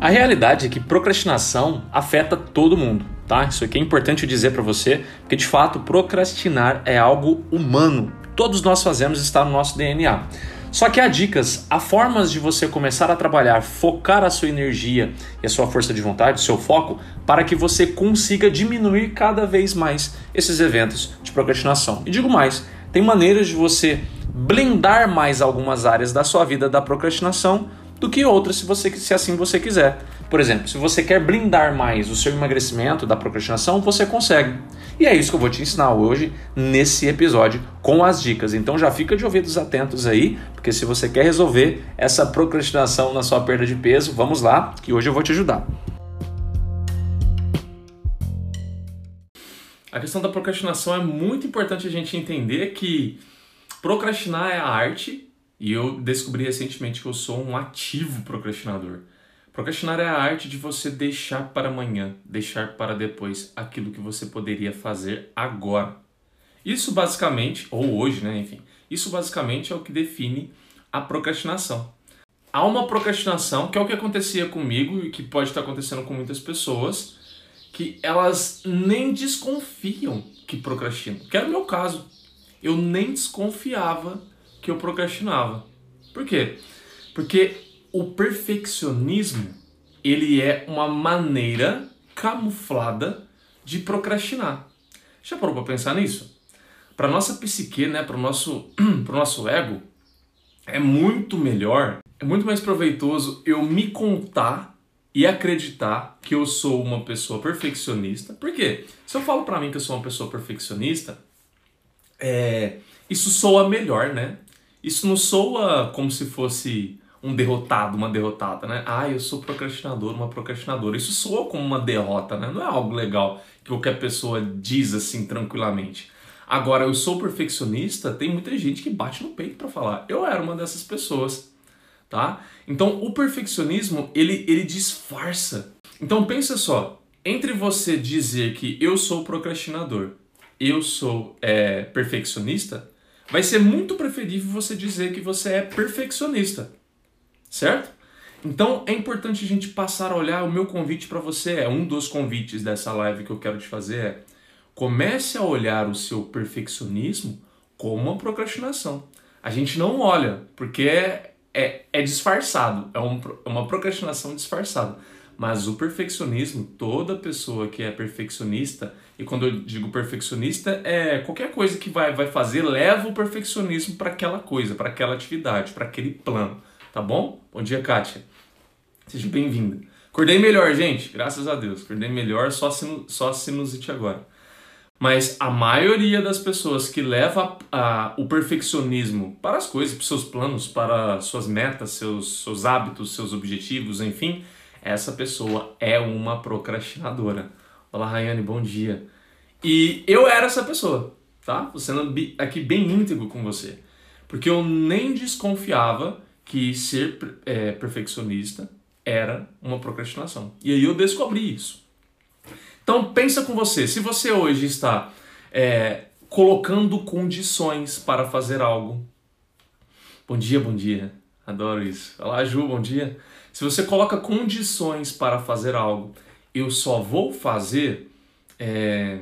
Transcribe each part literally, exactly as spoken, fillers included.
A realidade é que procrastinação afeta todo mundo, tá? Isso aqui é importante dizer para você, porque de fato procrastinar é algo humano. Todos nós fazemos, está no nosso D N A. Só que há dicas, há formas de você começar a trabalhar, focar a sua energia e a sua força de vontade, o seu foco, para que você consiga diminuir cada vez mais esses eventos de procrastinação. E digo mais, tem maneiras de você blindar mais algumas áreas da sua vida da procrastinação do que outras, se, você, se assim você quiser. Por exemplo, se você quer blindar mais o seu emagrecimento da procrastinação, você consegue. E é isso que eu vou te ensinar hoje nesse episódio com as dicas. Então já fica de ouvidos atentos aí, porque se você quer resolver essa procrastinação na sua perda de peso, vamos lá, que hoje eu vou te ajudar. A questão da procrastinação é muito importante a gente entender que procrastinar é a arte, e eu descobri recentemente que eu sou um ativo procrastinador. Procrastinar é a arte de você deixar para amanhã, deixar para depois aquilo que você poderia fazer agora. Isso basicamente, ou hoje, né, enfim, isso basicamente é o que define a procrastinação. Há uma procrastinação, que é o que acontecia comigo e que pode estar acontecendo com muitas pessoas, que elas nem desconfiam que procrastinam. Que era o meu caso. Eu nem desconfiava que eu procrastinava. Por quê? Porque o perfeccionismo, ele é uma maneira camuflada de procrastinar. Já parou para pensar nisso? Para nossa psique, né, para o nosso, pro nosso ego, é muito melhor, é muito mais proveitoso eu me contar e acreditar que eu sou uma pessoa perfeccionista. Por quê? Se eu falo para mim que eu sou uma pessoa perfeccionista, é, isso soa melhor, né? Isso não soa como se fosse um derrotado, uma derrotada, né? Ah, eu sou procrastinador, uma procrastinadora. Isso soa como uma derrota, né? Não é algo legal que qualquer pessoa diz assim tranquilamente. Agora, eu sou perfeccionista, tem muita gente que bate no peito para falar. Eu era uma dessas pessoas, tá? Então, o perfeccionismo, ele, ele disfarça. Então, pensa só, entre você dizer que eu sou procrastinador, eu sou é, perfeccionista, vai ser muito preferível você dizer que você é perfeccionista, certo? Então é importante a gente passar a olhar. O meu convite para você é, um dos convites dessa live que eu quero te fazer é: comece a olhar o seu perfeccionismo como uma procrastinação. A gente não olha, porque é, é, é disfarçado, é um, uma procrastinação disfarçada. Mas o perfeccionismo, toda pessoa que é perfeccionista, e quando eu digo perfeccionista, é qualquer coisa que vai, vai fazer, leva o perfeccionismo para aquela coisa, para aquela atividade, para aquele plano, tá bom? Bom dia, Kátia. Seja bem-vinda. Acordei melhor, gente, graças a Deus. Acordei melhor, só, sinu, só sinusite agora. Mas a maioria das pessoas que leva a, a, o perfeccionismo para as coisas, para os seus planos, para suas metas, seus, seus hábitos, seus objetivos, enfim, essa pessoa é uma procrastinadora. Olá, Rayane, bom dia. E eu era essa pessoa, tá? Vou sendo aqui bem íntegro com você. Porque eu nem desconfiava que ser é, perfeccionista era uma procrastinação. E aí eu descobri isso. Então pensa com você, se você hoje está é, colocando condições para fazer algo. Bom dia, bom dia. Adoro isso. Olá, Ju, bom dia. Se você coloca condições para fazer algo, eu só vou fazer é,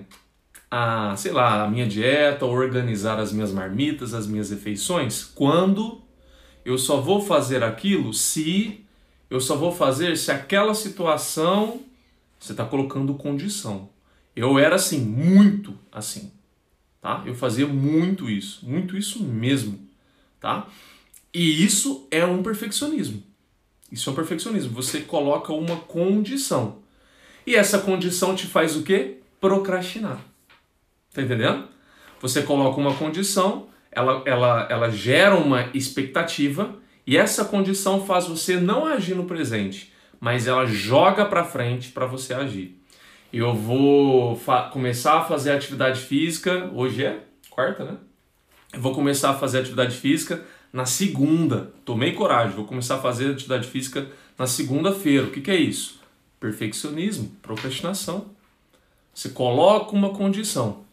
a, sei lá, a minha dieta, organizar as minhas marmitas, as minhas refeições, quando eu só vou fazer aquilo se eu só vou fazer se aquela situação, você está colocando condição. Eu era assim, muito assim, tá? Eu fazia muito isso, muito isso mesmo, tá? E isso é um perfeccionismo. Isso é um perfeccionismo. Você coloca uma condição. E essa condição te faz o quê? Procrastinar. Tá entendendo? Você coloca uma condição, ela, ela, ela gera uma expectativa, e essa condição faz você não agir no presente, mas ela joga para frente para você agir. Eu vou começar a fazer atividade física, hoje é quarta, né? Eu vou começar a fazer atividade física na segunda. Tomei coragem, vou começar a fazer atividade física na segunda-feira. O que, que é isso? Perfeccionismo, procrastinação. Você coloca uma condição.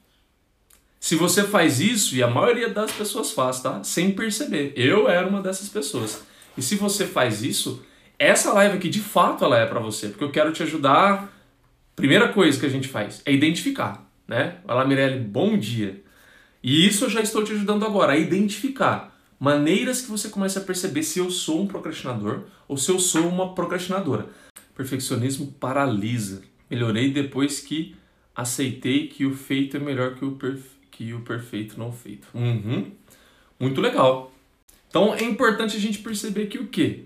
Se você faz isso, e a maioria das pessoas faz, tá? Sem perceber. Eu era uma dessas pessoas. E se você faz isso, essa live aqui, de fato, ela é para você, porque eu quero te ajudar. Primeira coisa que a gente faz é identificar, né? Vai lá, Mirelle, bom dia. E isso eu já estou te ajudando agora, a identificar maneiras que você começa a perceber se eu sou um procrastinador ou se eu sou uma procrastinadora. Perfeccionismo paralisa. Melhorei depois que aceitei que o feito é melhor que o, perfe... que o perfeito não feito. Uhum. Muito legal. Então é importante a gente perceber que o quê?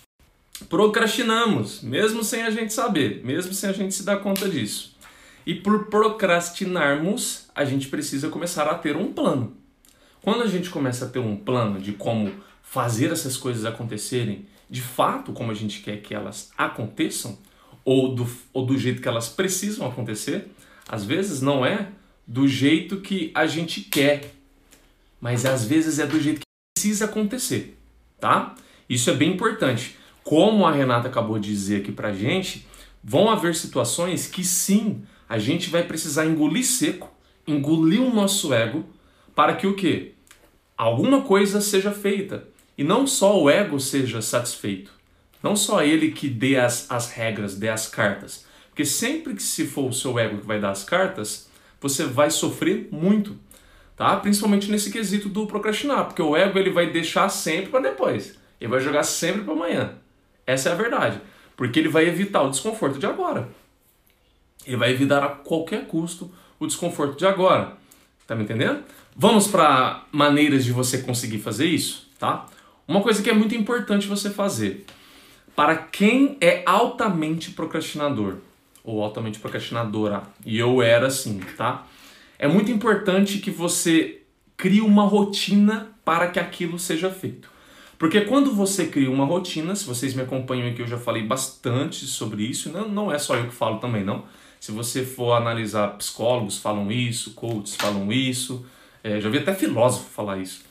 Procrastinamos, mesmo sem a gente saber, mesmo sem a gente se dar conta disso. E por procrastinarmos, a gente precisa começar a ter um plano. Quando a gente começa a ter um plano de como fazer essas coisas acontecerem, de fato, como a gente quer que elas aconteçam, ou do, ou do jeito que elas precisam acontecer, às vezes não é do jeito que a gente quer, mas às vezes é do jeito que precisa acontecer, tá? Isso é bem importante. Como a Renata acabou de dizer aqui pra gente, vão haver situações que sim, a gente vai precisar engolir seco, engolir o nosso ego, para que o quê? Alguma coisa seja feita. E não só o ego seja satisfeito. Não só ele que dê as, as regras, dê as cartas. Porque sempre que se for o seu ego que vai dar as cartas, você vai sofrer muito. Tá? Principalmente nesse quesito do procrastinar. Porque o ego ele vai deixar sempre para depois. Ele vai jogar sempre para amanhã. Essa é a verdade. Porque ele vai evitar o desconforto de agora. Ele vai evitar a qualquer custo o desconforto de agora. Tá me entendendo? Vamos para maneiras de você conseguir fazer isso, tá? Uma coisa que é muito importante você fazer. Para quem é altamente procrastinador, ou altamente procrastinadora, e eu era assim, tá? É muito importante que você crie uma rotina para que aquilo seja feito. Porque quando você cria uma rotina, se vocês me acompanham aqui, eu já falei bastante sobre isso, não, não é só eu que falo também, não. Se você for analisar, psicólogos falam isso, coaches falam isso, é, já vi até filósofo falar isso.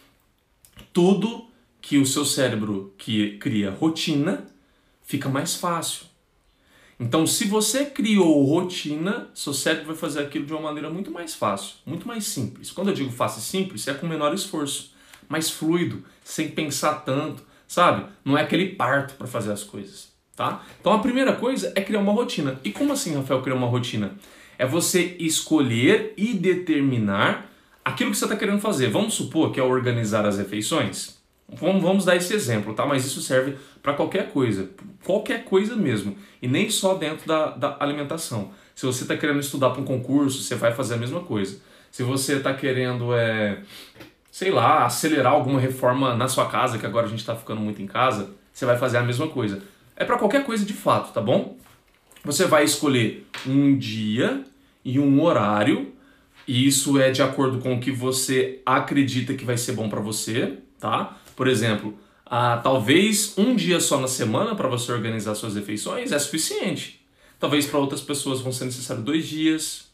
Tudo que o seu cérebro que cria rotina, fica mais fácil. Então, se você criou rotina, seu cérebro vai fazer aquilo de uma maneira muito mais fácil, muito mais simples. Quando eu digo fácil e simples, é com menor esforço, mais fluido, sem pensar tanto, sabe? Não é aquele parto para fazer as coisas. Tá? Então a primeira coisa é criar uma rotina. E como assim, Rafael, criar uma rotina? É você escolher e determinar aquilo que você está querendo fazer. Vamos supor que é organizar as refeições? Vamos, vamos dar esse exemplo, tá? Mas isso serve para qualquer coisa. Qualquer coisa mesmo. E nem só dentro da, da alimentação. Se você está querendo estudar para um concurso, você vai fazer a mesma coisa. Se você está querendo, é, sei lá, acelerar alguma reforma na sua casa, que agora a gente está ficando muito em casa, você vai fazer a mesma coisa. É para qualquer coisa de fato, tá bom? Você vai escolher um dia e um horário, e isso é de acordo com o que você acredita que vai ser bom para você, tá? Por exemplo, ah, talvez um dia só na semana para você organizar suas refeições é suficiente. Talvez para outras pessoas vão ser necessários dois dias.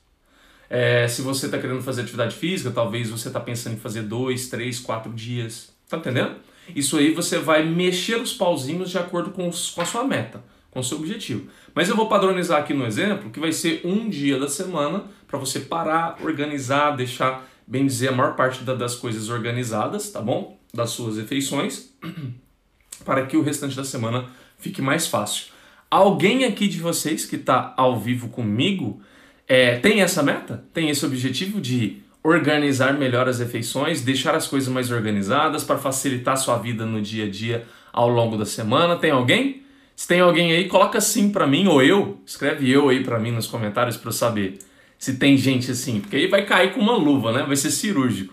É, se você está querendo fazer atividade física, talvez você está pensando em fazer dois, três, quatro dias. Tá entendendo? Isso aí você vai mexer os pauzinhos de acordo com, os, com a sua meta, com o seu objetivo. Mas eu vou padronizar aqui no exemplo que vai ser um dia da semana para você parar, organizar, deixar, bem dizer, a maior parte da, das coisas organizadas, tá bom? Das suas refeições, para que o restante da semana fique mais fácil. Alguém aqui de vocês que está ao vivo comigo é, tem essa meta? Tem esse objetivo de organizar melhor as refeições, deixar as coisas mais organizadas para facilitar a sua vida no dia a dia ao longo da semana? Tem alguém? Se tem alguém aí, coloca sim para mim, ou eu, escreve eu aí para mim nos comentários para eu saber se tem gente assim, porque aí vai cair com uma luva, né? Vai ser cirúrgico.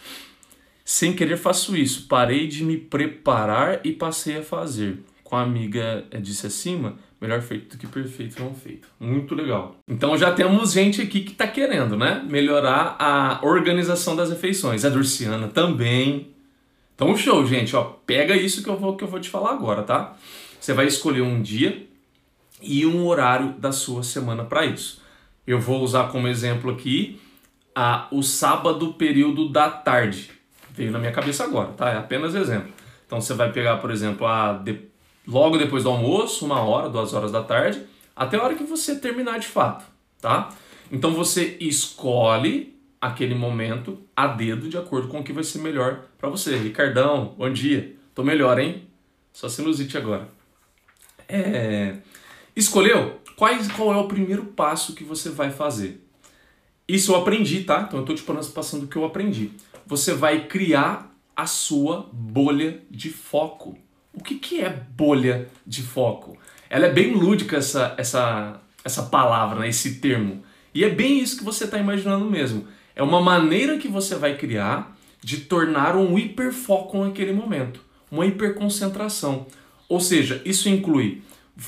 Sem querer faço isso, parei de me preparar e passei a fazer. Com a amiga disse acima, melhor feito do que perfeito não feito. Muito legal. Então já temos gente aqui que está querendo, né? Melhorar a organização das refeições. A Durciana também. Então show, gente. Ó, pega isso que eu vou, que eu vou te falar agora, tá? Você vai escolher um dia e um horário da sua semana para isso. Eu vou usar como exemplo aqui a, o sábado período da tarde. Veio na minha cabeça agora, tá? É apenas exemplo. Então você vai pegar, por exemplo, a... De... logo depois do almoço, uma hora, duas horas da tarde, até a hora que você terminar de fato, tá? Então você escolhe aquele momento a dedo de acordo com o que vai ser melhor para você. Ricardão, bom dia. Tô melhor, hein? Só sinusite agora. É... Escolheu? Quais, qual é o primeiro passo que você vai fazer? Isso eu aprendi, tá? Então eu tô te passando o que eu aprendi. Você vai criar a sua bolha de foco. O que, que é bolha de foco? Ela é bem lúdica, essa, essa, essa palavra, né? Esse termo. E é bem isso que você está imaginando mesmo. É uma maneira que você vai criar de tornar um hiperfoco naquele momento. Uma hiperconcentração. Ou seja, isso inclui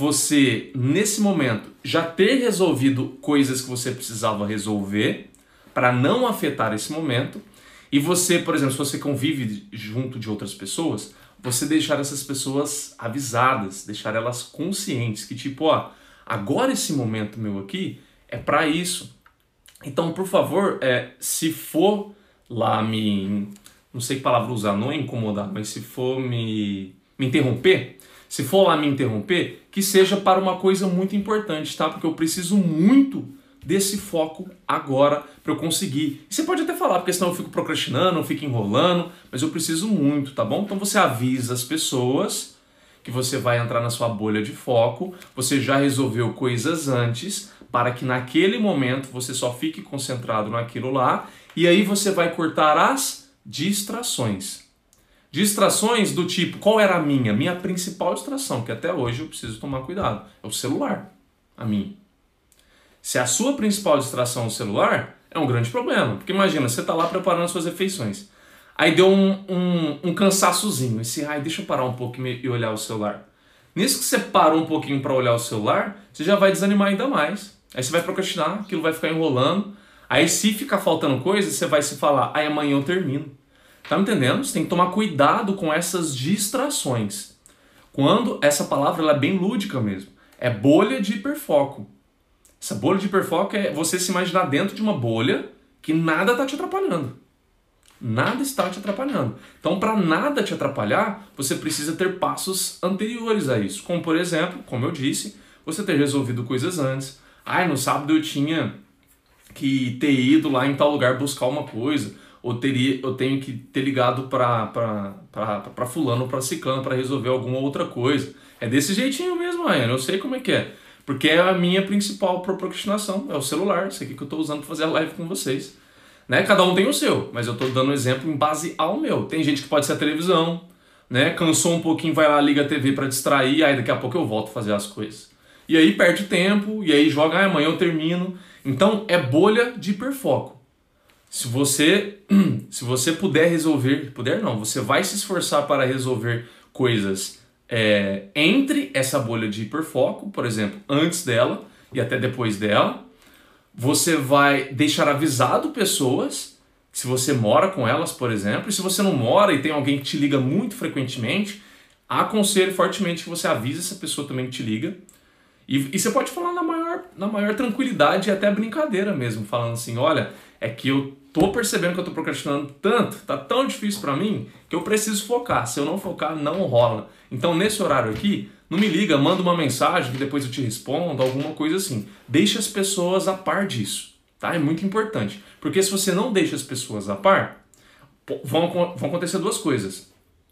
você, nesse momento, já ter resolvido coisas que você precisava resolver para não afetar esse momento. E você, por exemplo, se você convive junto de outras pessoas, você deixar essas pessoas avisadas, deixar elas conscientes que tipo, ó, agora esse momento meu aqui é para isso. Então, por favor, é, se for lá me... não sei que palavra usar, não é incomodar, mas se for me, me interromper, se for lá me interromper, que seja para uma coisa muito importante, tá? Porque eu preciso muito desse foco agora para eu conseguir. E você pode até falar, porque senão eu fico procrastinando, eu fico enrolando, mas eu preciso muito, tá bom? Então você avisa as pessoas que você vai entrar na sua bolha de foco, você já resolveu coisas antes, para que naquele momento você só fique concentrado naquilo lá, e aí você vai cortar as distrações. Distrações do tipo, qual era a minha? Minha principal distração, que até hoje eu preciso tomar cuidado, é o celular, a minha. Se a sua principal distração é o celular, é um grande problema. Porque imagina, você está lá preparando suas refeições. Aí deu um, um, um cansaçozinho. Esse, ai, deixa eu parar um pouco e olhar o celular. Nisso que você parou um pouquinho para olhar o celular, você já vai desanimar ainda mais. Aí você vai procrastinar, aquilo vai ficar enrolando. Aí se ficar faltando coisa, você vai se falar, aí amanhã eu termino. Tá me entendendo? Você tem que tomar cuidado com essas distrações. Quando essa palavra ela é bem lúdica mesmo. É bolha de hiperfoco. Essa bolha de hiperfoco é você se imaginar dentro de uma bolha que nada está te atrapalhando. Nada está te atrapalhando. Então, para nada te atrapalhar, você precisa ter passos anteriores a isso. Como, por exemplo, como eu disse, você ter resolvido coisas antes. Ah, no sábado eu tinha que ter ido lá em tal lugar buscar uma coisa. Ou teria, eu tenho que ter ligado para fulano ou para ciclano para resolver alguma outra coisa. É desse jeitinho mesmo, Ryan. Eu sei como é que é. Porque é a minha principal procrastinação, é o celular, isso aqui que eu estou usando para fazer a live com vocês. Né? Cada um tem o seu, mas eu estou dando um exemplo em base ao meu. Tem gente que pode ser a televisão, né? Cansou um pouquinho, vai lá, liga a T V para distrair, aí daqui a pouco eu volto a fazer as coisas. E aí perde tempo, e aí joga, ah, amanhã eu termino. Então é bolha de hiperfoco. Se você, se você puder resolver, puder não, você vai se esforçar para resolver coisas É, entre essa bolha de hiperfoco, por exemplo, antes dela e até depois dela, você vai deixar avisado pessoas, se você mora com elas, por exemplo, e se você não mora e tem alguém que te liga muito frequentemente, aconselho fortemente que você avise essa pessoa também que te liga. E, e você pode falar na maior, na maior tranquilidade e até brincadeira mesmo, falando assim, olha, é que eu tô percebendo que eu tô procrastinando tanto, tá tão difícil para mim, que eu preciso focar. Se eu não focar, não rola. Então, nesse horário aqui, não me liga, manda uma mensagem que depois eu te respondo, alguma coisa assim. Deixa as pessoas a par disso, tá? É muito importante. Porque se você não deixa as pessoas a par, vão, vão acontecer duas coisas.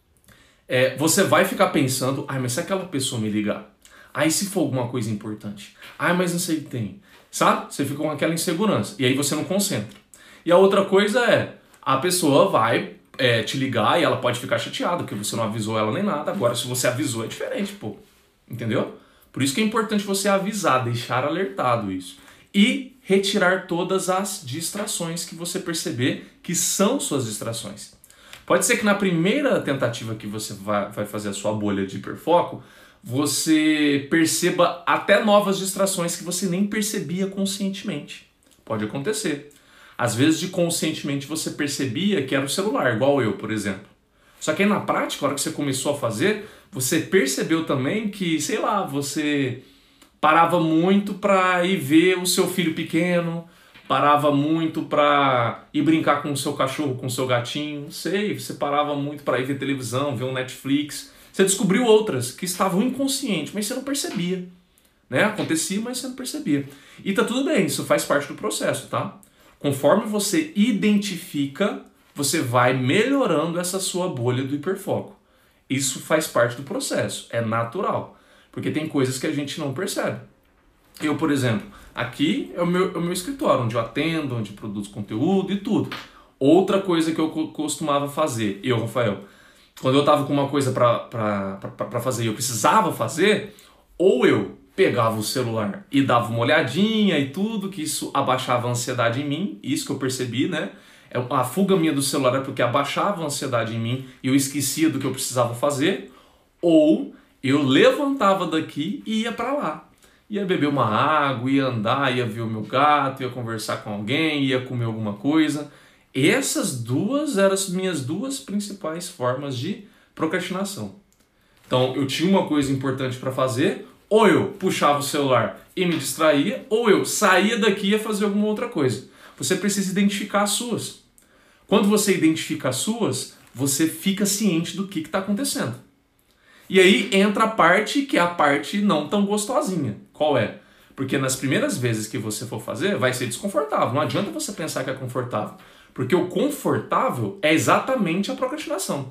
É, você vai ficar pensando, ai, mas se aquela pessoa me ligar? Aí se for alguma coisa importante? Ai, mas não sei o que tem. Sabe? Você fica com aquela insegurança. E aí você não concentra. E a outra coisa é, a pessoa vai é, te ligar e ela pode ficar chateada, porque você não avisou ela nem nada. Agora, se você avisou, é diferente, pô. Entendeu? Por isso que é importante você avisar, deixar alertado isso. E retirar todas as distrações que você perceber que são suas distrações. Pode ser que na primeira tentativa que você vai, vai fazer a sua bolha de hiperfoco, você perceba até novas distrações que você nem percebia conscientemente. Pode acontecer. Às vezes, de conscientemente, você percebia que era o celular, igual eu, por exemplo. Só que aí, na prática, a hora que você começou a fazer, você percebeu também que, sei lá, você parava muito para ir ver o seu filho pequeno, parava muito para ir brincar com o seu cachorro, com o seu gatinho, não sei, você parava muito para ir ver televisão, ver um Netflix. Você descobriu outras que estavam inconscientes, mas você não percebia. Né? Acontecia, mas você não percebia. E tá tudo bem, isso faz parte do processo, tá? Conforme você identifica, você vai melhorando essa sua bolha do hiperfoco. Isso faz parte do processo, é natural. Porque tem coisas que a gente não percebe. Eu, por exemplo, aqui é o meu, é o meu escritório, onde eu atendo, onde eu produzo conteúdo e tudo. Outra coisa que eu costumava fazer, eu, Rafael, quando eu estava com uma coisa para fazer e eu precisava fazer, ou eu pegava o celular e dava uma olhadinha e tudo, que isso abaixava a ansiedade em mim, isso que eu percebi, né? A fuga minha do celular é porque abaixava a ansiedade em mim e eu esquecia do que eu precisava fazer, ou eu levantava daqui e ia para lá. Ia beber uma água, ia andar, ia ver o meu gato, ia conversar com alguém, ia comer alguma coisa. Essas duas eram as minhas duas principais formas de procrastinação. Então, eu tinha uma coisa importante para fazer, ou eu puxava o celular e me distraía, ou eu saía daqui e ia fazer alguma outra coisa. Você precisa identificar as suas. Quando você identifica as suas, você fica ciente do que está acontecendo. E aí entra a parte que é a parte não tão gostosinha. Qual é? Porque nas primeiras vezes que você for fazer, vai ser desconfortável. Não adianta você pensar que é confortável. Porque o confortável é exatamente a procrastinação.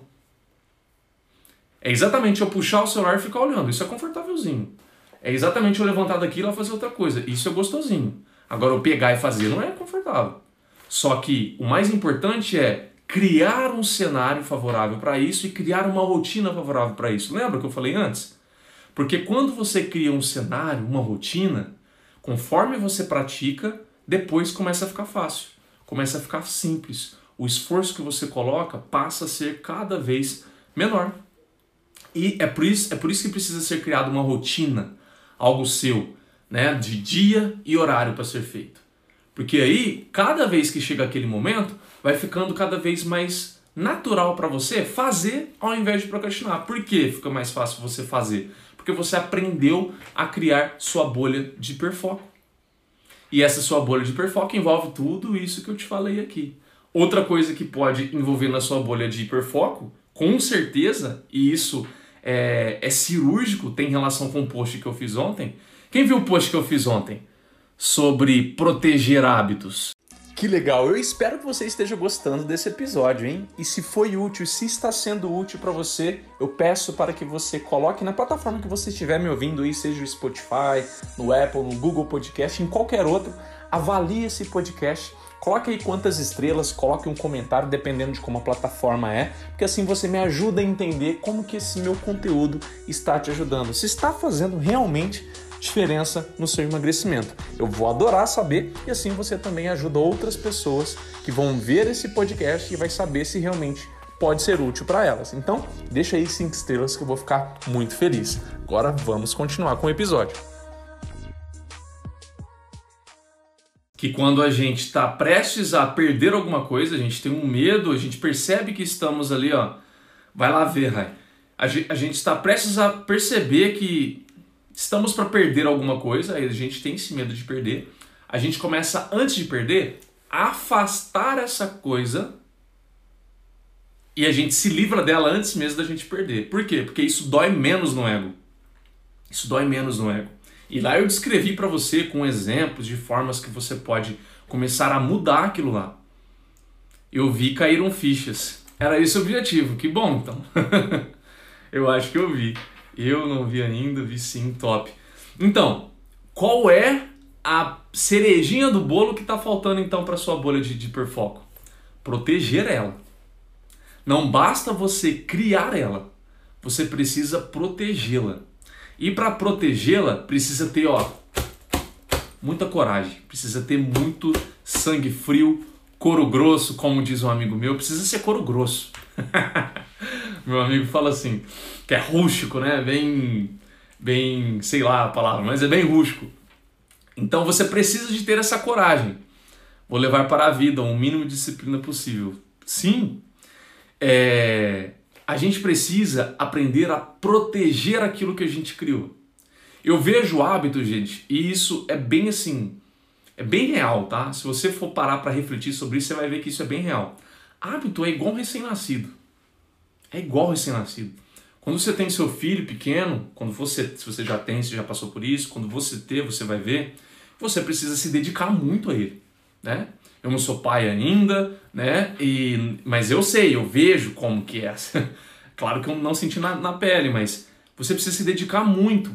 É exatamente eu puxar o celular e ficar olhando. Isso é confortávelzinho. É exatamente eu levantar daqui e lá fazer outra coisa. Isso é gostosinho. Agora, eu pegar e fazer não é confortável. Só que o mais importante é criar um cenário favorável para isso e criar uma rotina favorável para isso. Lembra que eu falei antes? Porque quando você cria um cenário, uma rotina, conforme você pratica, depois começa a ficar fácil. Começa a ficar simples. O esforço que você coloca passa a ser cada vez menor. E é por isso, é por isso que precisa ser criada uma rotina, algo seu, né, de dia e horário para ser feito. Porque aí, cada vez que chega aquele momento, vai ficando cada vez mais natural para você fazer ao invés de procrastinar. Por que fica mais fácil você fazer? Porque você aprendeu a criar sua bolha de hiperfoco. E essa sua bolha de hiperfoco envolve tudo isso que eu te falei aqui. Outra coisa que pode envolver na sua bolha de hiperfoco, com certeza, e isso é, é cirúrgico, tem relação com o post que eu fiz ontem. Quem viu o post que eu fiz ontem sobre proteger hábitos? Que legal, eu espero que você esteja gostando desse episódio, hein? E se foi útil, se está sendo útil para você, eu peço para que você coloque na plataforma que você estiver me ouvindo aí, seja o Spotify, no Apple, no Google Podcast, em qualquer outro, avalie esse podcast, coloque aí quantas estrelas, coloque um comentário, dependendo de como a plataforma é, porque assim você me ajuda a entender como que esse meu conteúdo está te ajudando, se está fazendo realmente diferença no seu emagrecimento. Eu vou adorar saber e assim você também ajuda outras pessoas que vão ver esse podcast e vai saber se realmente pode ser útil para elas. Então, deixa aí cinco estrelas que eu vou ficar muito feliz. Agora vamos continuar com o episódio. Que quando a gente está prestes a perder alguma coisa, a gente tem um medo, a gente percebe que estamos ali, ó. Vai lá ver, Rai. A gente está prestes a perceber que estamos para perder alguma coisa, aí a gente tem esse medo de perder. A gente começa, antes de perder, a afastar essa coisa e a gente se livra dela antes mesmo da gente perder. Por quê? Porque isso dói menos no ego. Isso dói menos no ego. E lá eu descrevi para você com exemplos de formas que você pode começar a mudar aquilo lá. Eu vi caíram fichas. Era esse o objetivo. Que bom, então. Eu acho que eu vi. Eu não vi ainda, vi sim, top. Então, qual é a cerejinha do bolo que está faltando então para sua bolha de, de hiperfoco? Proteger ela. Não basta você criar ela, você precisa protegê-la. E para protegê-la, precisa ter, ó, muita coragem, precisa ter muito sangue frio, couro grosso, como diz um amigo meu, precisa ser couro grosso. Meu amigo fala assim, que é rústico, né? Bem, bem, sei lá a palavra, mas é bem rústico. Então você precisa de ter essa coragem. Vou levar para a vida o mínimo de disciplina possível. Sim, é, a gente precisa aprender a proteger aquilo que a gente criou. Eu vejo hábitos, gente, e isso é bem assim, é bem real, tá? Se você for parar para refletir sobre isso, você vai ver que isso é bem real. Hábito é igual um recém-nascido. É igual recém-nascido. Quando você tem seu filho pequeno, quando você, se você já tem, se já passou por isso, quando você ter, você vai ver, você precisa se dedicar muito a ele, né? Eu não sou pai ainda, né? E, mas eu sei, eu vejo como que é. Claro que eu não senti na, na pele, mas você precisa se dedicar muito.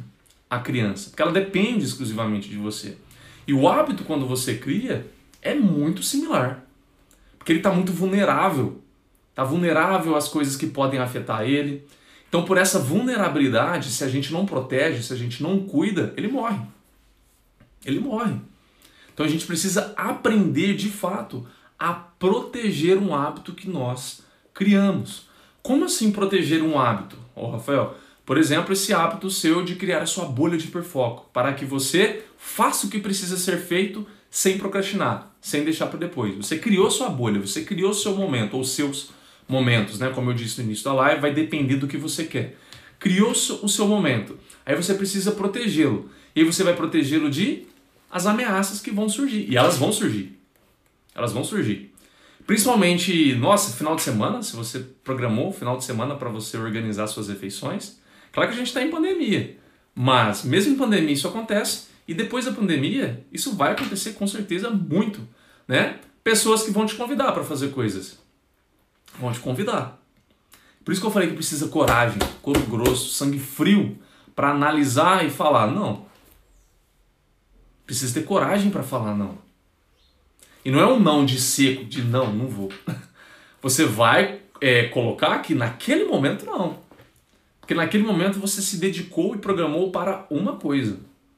a criança, porque ela depende exclusivamente de você. E o hábito, quando você cria, é muito similar, porque ele está muito vulnerável, está vulnerável às coisas que podem afetar ele. Então, por essa vulnerabilidade, se a gente não protege, se a gente não cuida, ele morre. Ele morre. Então, a gente precisa aprender, de fato, a proteger um hábito que nós criamos. Como assim proteger um hábito? Ô, Rafael, por exemplo, esse hábito seu de criar a sua bolha de hiperfoco, para que você faça o que precisa ser feito sem procrastinar, sem deixar para depois. Você criou sua bolha, você criou seu momento, ou seus momentos, né? Como eu disse no início da live, vai depender do que você quer. Criou o seu momento, aí você precisa protegê-lo. E aí você vai protegê-lo de as ameaças que vão surgir. E elas vão surgir. Elas vão surgir. Principalmente, nossa, final de semana, se você programou o final de semana para você organizar suas refeições. Claro que a gente está em pandemia, mas mesmo em pandemia isso acontece, e depois da pandemia isso vai acontecer com certeza muito, né? Pessoas que vão te convidar para fazer coisas, vão te convidar. Por isso que eu falei que precisa coragem, couro grosso, sangue frio, para analisar e falar não. Precisa ter coragem para falar não. E não é um não de seco, de não, não vou. Você vai é, colocar que naquele momento não. Porque naquele momento você se dedicou e programou para uma coisa.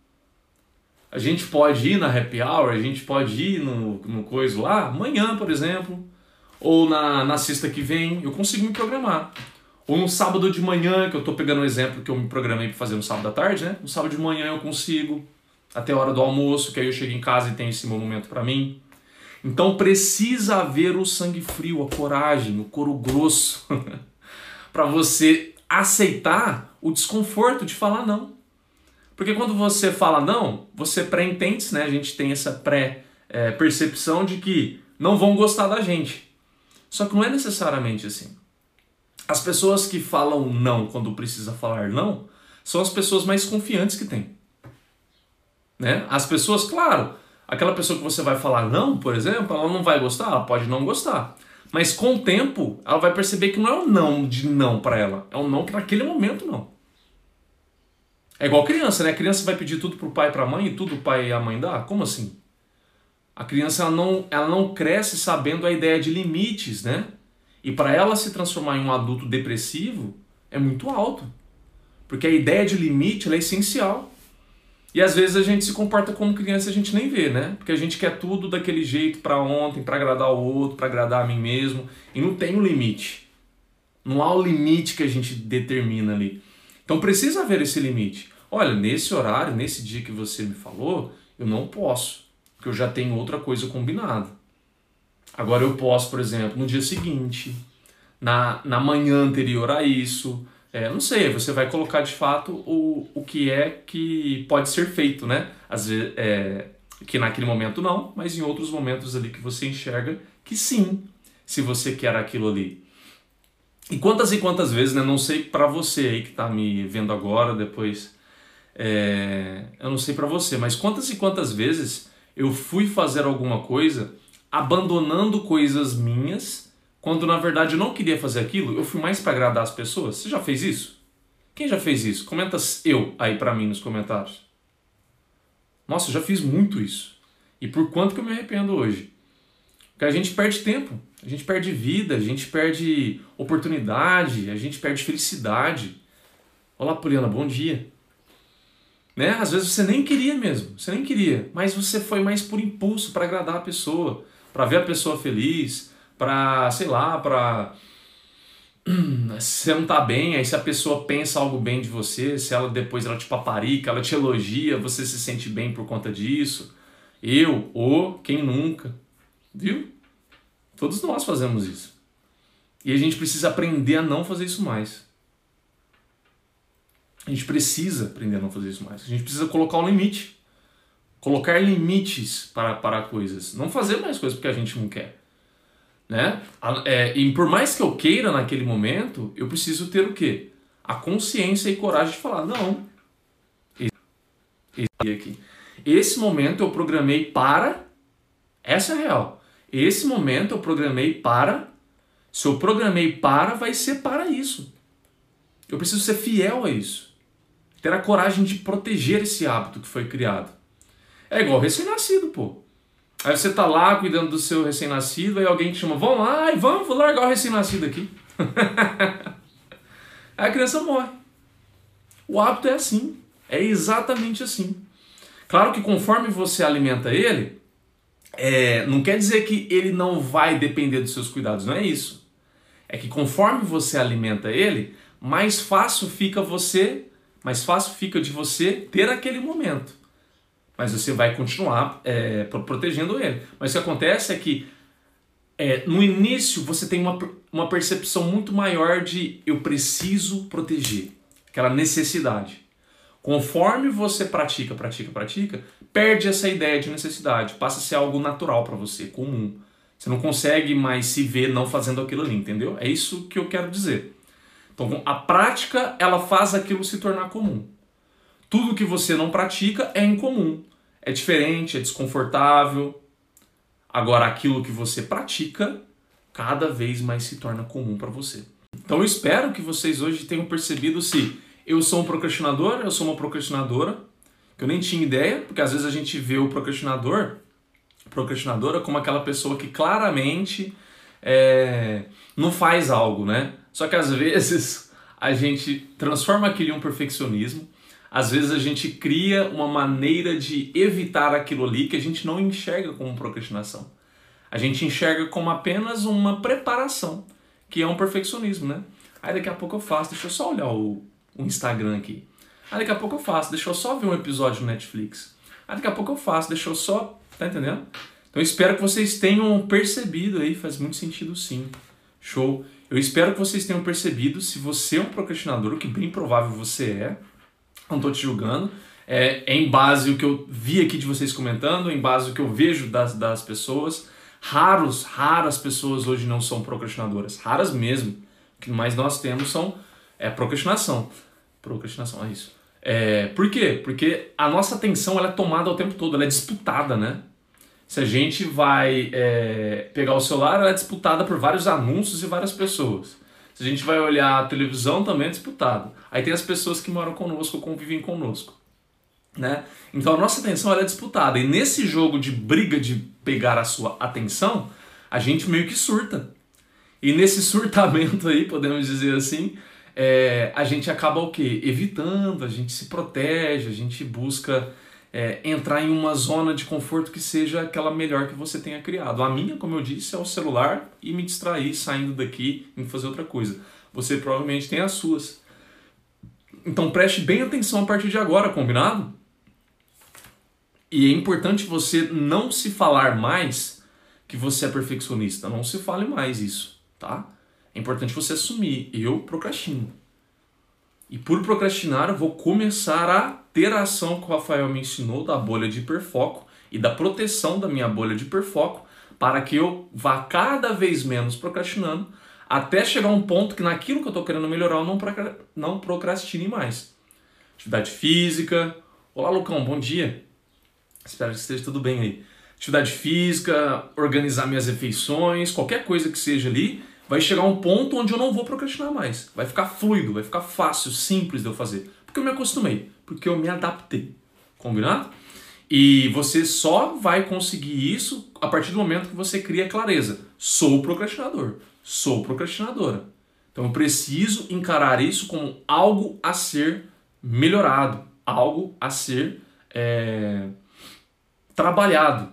A gente pode ir na happy hour, a gente pode ir no, no coisa lá, amanhã, por exemplo, ou na, na sexta que vem, eu consigo me programar. Ou no sábado de manhã, que eu estou pegando um exemplo que eu me programei para fazer no sábado à tarde, né? No sábado de manhã eu consigo, até a hora do almoço, que aí eu chego em casa e tenho esse momento para mim. Então precisa haver o sangue frio, a coragem, o couro grosso, para você aceitar o desconforto de falar não. Porque quando você fala não, você pré-entende, né? A gente tem essa pré-percepção de que não vão gostar da gente. Só que não é necessariamente assim. As pessoas que falam não quando precisa falar não, são as pessoas mais confiantes que tem. Né? As pessoas, claro, aquela pessoa que você vai falar não, por exemplo, ela não vai gostar, ela pode não gostar. Mas com o tempo, ela vai perceber que não é um não de não para ela. É um não que naquele momento não. É igual criança, né? A criança vai pedir tudo pro pai e pra mãe e tudo o pai e a mãe dá? Como assim? A criança ela não, ela não cresce sabendo a ideia de limites, né? E para ela se transformar em um adulto depressivo é muito alto. Porque a ideia de limite ela é essencial. E às vezes a gente se comporta como criança e a gente nem vê, né? Porque a gente quer tudo daquele jeito para ontem, para agradar o outro, para agradar a mim mesmo. E não tem um limite. Não há o limite que a gente determina ali. Então precisa haver esse limite. Olha, nesse horário, nesse dia que você me falou, eu não posso. Porque eu já tenho outra coisa combinada. Agora eu posso, por exemplo, no dia seguinte, na, na manhã anterior a isso... É, não sei, você vai colocar de fato o, o que é que pode ser feito, né? Às vezes, é, que naquele momento não, mas em outros momentos ali que você enxerga que sim, se você quer aquilo ali. E quantas e quantas vezes, né? Não sei pra você aí que tá me vendo agora, depois, é, eu não sei pra você, mas quantas e quantas vezes eu fui fazer alguma coisa abandonando coisas minhas, quando na verdade eu não queria fazer aquilo, eu fui mais para agradar as pessoas. Você já fez isso? Quem já fez isso? Comenta eu aí para mim nos comentários. Nossa, eu já fiz muito isso. E por quanto que eu me arrependo hoje? Porque a gente perde tempo, a gente perde vida, a gente perde oportunidade, a gente perde felicidade. Olá, Poliana, bom dia. Né? Às vezes você nem queria mesmo, você nem queria, mas você foi mais por impulso para agradar a pessoa, para ver a pessoa feliz, para, sei lá, para se você não tá bem, aí se a pessoa pensa algo bem de você, se ela depois ela te paparica, ela te elogia, você se sente bem por conta disso. Eu, ou quem nunca, viu? Todos nós fazemos isso. E a gente precisa aprender a não fazer isso mais. A gente precisa aprender a não fazer isso mais. A gente precisa colocar um limite. Colocar limites para, para coisas. Não fazer mais coisas porque a gente não quer. Né? É, e por mais que eu queira naquele momento, eu preciso ter o quê? A consciência e coragem de falar, não. Esse, aqui. Esse momento eu programei para... Essa é a real. Esse momento eu programei para... Se eu programei para, vai ser para isso. Eu preciso ser fiel a isso. ter a coragem de proteger esse hábito que foi criado. É igual recém-nascido, pô. Aí você tá lá cuidando do seu recém-nascido, aí alguém te chama, vamos lá, e vamos, vou largar o recém-nascido aqui. Aí a criança morre. O hábito é assim, é exatamente assim. Claro que conforme você alimenta ele, é, não quer dizer que ele não vai depender dos seus cuidados, não é isso. É que conforme você alimenta ele, mais fácil fica você, mais fácil fica de você ter aquele momento. Mas você vai continuar é, protegendo ele. Mas o que acontece é que é, no início você tem uma, uma percepção muito maior de eu preciso proteger, aquela necessidade. Conforme você pratica, pratica, pratica, perde essa ideia de necessidade, passa a ser algo natural para você, comum. Você não consegue mais se ver não fazendo aquilo ali, entendeu? É isso que eu quero dizer. Então a prática, ela faz aquilo se tornar comum. Tudo que você não pratica é incomum, é diferente, é desconfortável. Agora aquilo que você pratica, cada vez mais se torna comum para você. Então eu espero que vocês hoje tenham percebido se eu sou um procrastinador, eu sou uma procrastinadora, que eu nem tinha ideia, porque às vezes a gente vê o procrastinador, procrastinadora como aquela pessoa que claramente é, não faz algo, né? Só que às vezes a gente transforma aquilo em um perfeccionismo, às vezes a gente cria uma maneira de evitar aquilo ali que a gente não enxerga como procrastinação. A gente enxerga como apenas uma preparação, que é um perfeccionismo, né? Aí daqui a pouco eu faço, deixa eu só olhar o, o Instagram aqui. Aí daqui a pouco eu faço, deixa eu só ver um episódio no Netflix. Aí daqui a pouco eu faço, deixa eu só... Tá entendendo? Então eu espero que vocês tenham percebido aí, faz muito sentido sim. Show! Eu espero que vocês tenham percebido, se você é um procrastinador, o que bem provável você é, não estou te julgando, é, é em base ao que eu vi aqui de vocês comentando, em base ao que eu vejo das, das pessoas. Raros, raras pessoas hoje não são procrastinadoras, raras mesmo. O que mais nós temos são é, procrastinação. Procrastinação, é isso. É, por quê? Porque a nossa atenção ela é tomada o tempo todo, ela é disputada, né? Se a gente vai é, pegar o celular, ela é disputada por vários anúncios e várias pessoas. Se a gente vai olhar a televisão, também é disputada. Aí tem as pessoas que moram conosco, convivem conosco, né? Então a nossa atenção ela é disputada. E nesse jogo de briga de pegar a sua atenção, a gente meio que surta. E nesse surtamento aí, podemos dizer assim, é, a gente acaba o quê? Evitando, a gente se protege, a gente busca... É, entrar em uma zona de conforto que seja aquela melhor que você tenha criado. A minha, como eu disse, é o celular e me distrair saindo daqui e fazer outra coisa. Você provavelmente tem as suas. Então preste bem atenção a partir de agora, combinado? E é importante você não se falar mais que você é perfeccionista. Não se fale mais isso, tá? É importante você assumir. Eu procrastino. E por procrastinar, eu vou começar a ter a ação que o Rafael me ensinou da bolha de hiperfoco e da proteção da minha bolha de hiperfoco para que eu vá cada vez menos procrastinando até chegar a um ponto que naquilo que eu estou querendo melhorar eu não, não procrastine mais. Atividade física. Olá, Lucão, bom dia. Espero que esteja tudo bem aí. Atividade física, organizar minhas refeições, qualquer coisa que seja ali, vai chegar a um ponto onde eu não vou procrastinar mais. Vai ficar fluido, vai ficar fácil, simples de eu fazer. Porque eu me acostumei, porque eu me adaptei. Combinado? E você só vai conseguir isso a partir do momento que você cria clareza. Sou procrastinador, sou procrastinadora. Então eu preciso encarar isso como algo a ser melhorado, algo a ser é, trabalhado.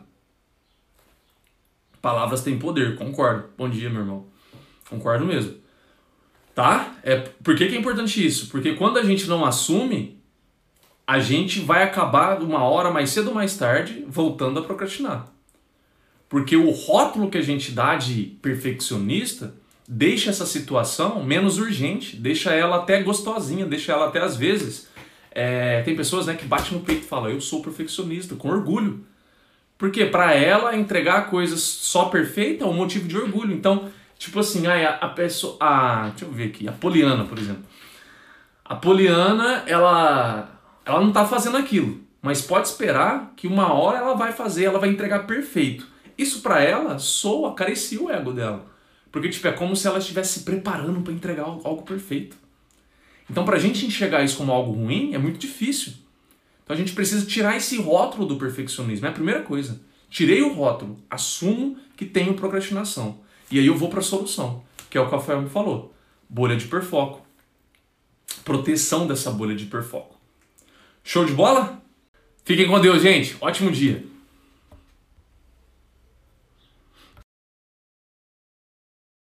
Palavras têm poder, concordo. Bom dia, meu irmão. Concordo mesmo. Tá? É, por que que é importante isso? Porque quando a gente não assume, a gente vai acabar uma hora mais cedo ou mais tarde voltando a procrastinar. Porque o rótulo que a gente dá de perfeccionista deixa essa situação menos urgente, deixa ela até gostosinha, deixa ela até às vezes... É, tem pessoas, né, que batem no peito e falam, eu sou perfeccionista, com orgulho. Porque para ela entregar coisas só perfeitas é um motivo de orgulho. Então... Tipo assim, a, a pessoa... A, deixa eu ver aqui. A Poliana, por exemplo. A Poliana, ela, ela não tá fazendo aquilo. Mas pode esperar que uma hora ela vai fazer, ela vai entregar perfeito. Isso pra ela soa, acaricia o ego dela. Porque tipo, é como se ela estivesse se preparando para entregar algo perfeito. Então, para a gente enxergar isso como algo ruim, é muito difícil. Então, a gente precisa tirar esse rótulo do perfeccionismo. É a primeira coisa. Tirei o rótulo, assumo que tenho procrastinação. E aí eu vou para a solução, que é o que o Rafael me falou. Bolha de hiperfoco. Proteção dessa bolha de hiperfoco. Show de bola? Fiquem com Deus, gente. Ótimo dia.